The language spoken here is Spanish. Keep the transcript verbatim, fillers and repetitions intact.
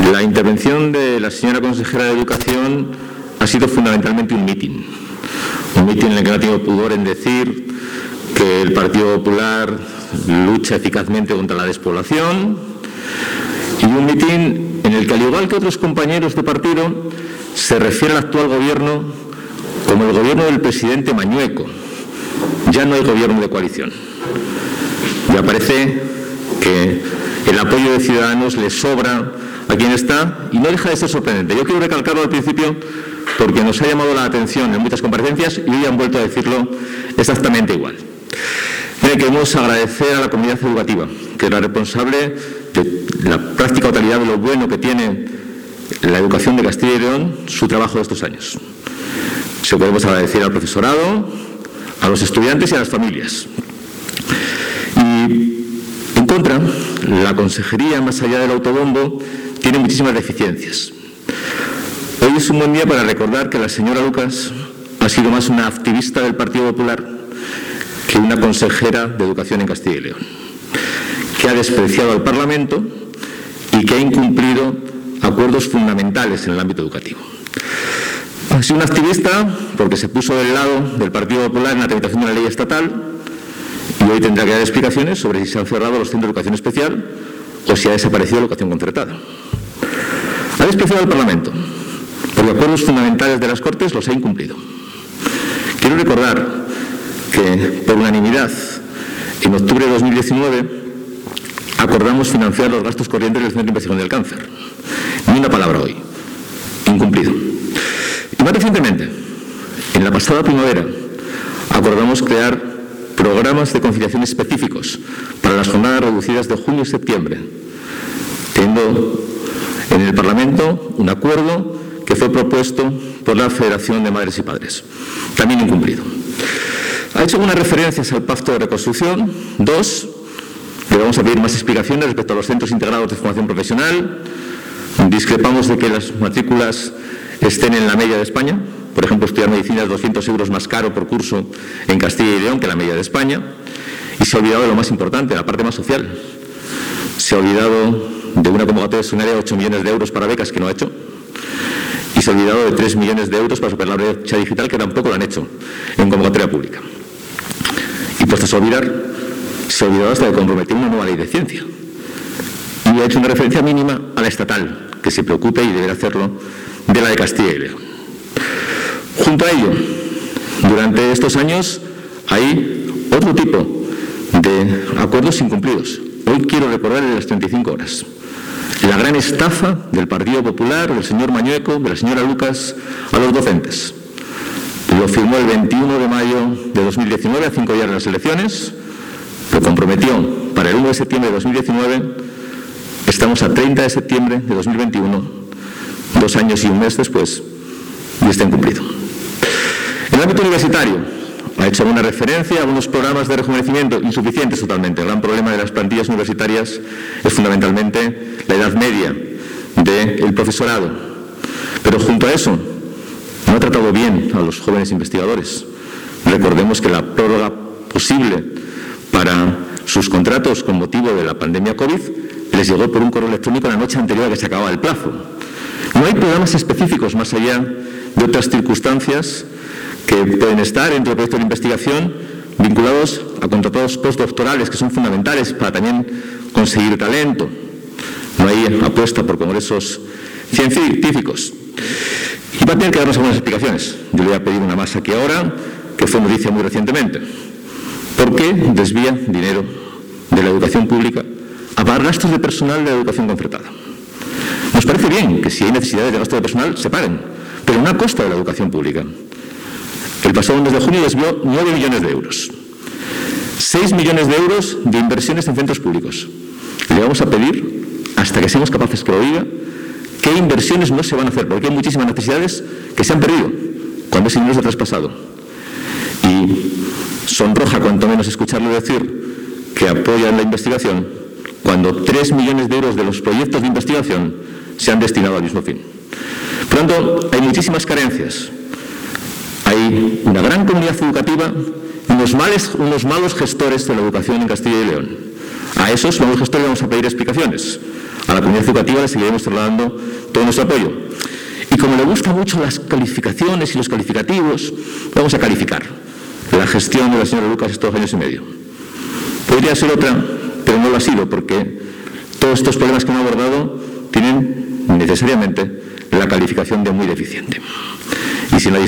La intervención de la señora consejera de Educación ha sido fundamentalmente un mitin. Un mitin en el que no ha tenido pudor en decir que el Partido Popular lucha eficazmente contra la despoblación, y un mitin en el que, al igual que otros compañeros de partido, se refiere al actual gobierno como el gobierno del presidente Mañueco. Ya no hay gobierno de coalición. Ya parece que el apoyo de Ciudadanos le sobra a quien está, y no deja de ser sorprendente. Yo quiero recalcarlo al principio porque nos ha llamado la atención en muchas comparecencias y hoy han vuelto a decirlo exactamente igual. Mire, queremos agradecer a la comunidad educativa, que es la responsable de la práctica totalidad de lo bueno que tiene la educación de Castilla y León, su trabajo de estos años. Se lo queremos agradecer al profesorado, a los estudiantes y a las familias. Y en contra, la consejería, más allá del autobombo, tiene muchísimas deficiencias. Hoy es un buen día para recordar que la señora Lucas ha sido más una activista del Partido Popular que una consejera de Educación en Castilla y León, que ha despreciado al Parlamento y que ha incumplido acuerdos fundamentales en el ámbito educativo. Ha sido una activista porque se puso del lado del Partido Popular en la tramitación de la ley estatal y hoy tendrá que dar explicaciones sobre si se han cerrado los centros de educación especial o si ha desaparecido la educación concertada. Ha despreciado al Parlamento porque acuerdos fundamentales de las Cortes los ha incumplido. Quiero recordar que, por unanimidad, en octubre de dos mil diecinueve acordamos financiar los gastos corrientes del Centro de Investigación del Cáncer. Ni una palabra hoy. Incumplido. Y más recientemente, en la pasada primavera, acordamos crear programas de conciliación específicos para las jornadas reducidas de junio y septiembre, teniendo en el Parlamento un acuerdo que fue propuesto por la Federación de Madres y Padres. También incumplido. Ha hecho algunas referencias al Pacto de Reconstrucción. Dos, le vamos a pedir más explicaciones respecto a los centros integrados de formación profesional. Discrepamos de que las matrículas estén en la media de España. Por ejemplo, estudiar medicina es doscientos euros más caro por curso en Castilla y León que la media de España. Y se ha olvidado de lo más importante, la parte más social. Se ha olvidado de una convocatoria extraordinaria de ocho millones de euros para becas que no ha hecho. Y se ha olvidado de tres millones de euros para superar la brecha digital que tampoco lo han hecho en convocatoria pública. Y puestos a olvidar, se ha olvidado hasta de comprometer una nueva ley de ciencia. Y ha hecho una referencia mínima a la estatal, que se preocupe y deberá hacerlo, de la de Castilla y León. Junto a ello, durante estos años hay otro tipo de acuerdos incumplidos. Hoy quiero recordar el de las treinta y cinco horas. La gran estafa del Partido Popular, del señor Mañueco, de la señora Lucas, a los docentes. Lo firmó el veintiuno de mayo de dos mil diecinueve, a cinco días de las elecciones. Lo comprometió para el uno de septiembre de dos mil diecinueve. Estamos a treinta de septiembre de dos mil veintiuno, dos años y un mes después, y está incumplido. En el ámbito universitario, ha hecho alguna referencia a algunos programas de rejuvenecimiento insuficientes totalmente. El gran problema de las plantillas universitarias es fundamentalmente la edad media del profesorado. Pero junto a eso, no ha tratado bien a los jóvenes investigadores. Recordemos que la prórroga posible para sus contratos con motivo de la pandemia COVID les llegó por un correo electrónico la noche anterior a que se acababa el plazo. No hay programas específicos más allá de otras circunstancias que pueden estar dentro de proyectos de investigación vinculados a contratos postdoctorales que son fundamentales para también conseguir talento. No hay apuesta por congresos científicos. Y va a tener que darnos algunas explicaciones. Yo le voy a pedir una más aquí ahora, que fue noticia muy recientemente. ¿Por qué desvía dinero de la educación pública a pagar gastos de personal de la educación concertada? Nos parece bien que si hay necesidades de gasto de personal se paguen, pero no a costa de la educación pública. El pasado mes de junio desvió nueve millones de euros. seis millones de euros de inversiones en centros públicos. Le vamos a pedir, hasta que seamos capaces que lo diga, qué inversiones no se van a hacer, porque hay muchísimas necesidades que se han perdido cuando ese dinero se ha traspasado. Y sonroja cuanto menos escucharle decir que apoyan la investigación cuando tres millones de euros de los proyectos de investigación se han destinado al mismo fin. Por lo tanto, hay muchísimas carencias. Hay una gran comunidad educativa y unos, males, unos malos gestores de la educación en Castilla y León. A esos malos gestores vamos a pedir explicaciones. A la comunidad educativa le seguiremos trasladando todo nuestro apoyo. Y como le gustan mucho las calificaciones y los calificativos, vamos a calificar la gestión de la señora Lucas estos dos años y medio. Podría ser otra, pero no lo ha sido, porque todos estos problemas que hemos abordado tienen necesariamente la calificación de muy deficiente. Y si en la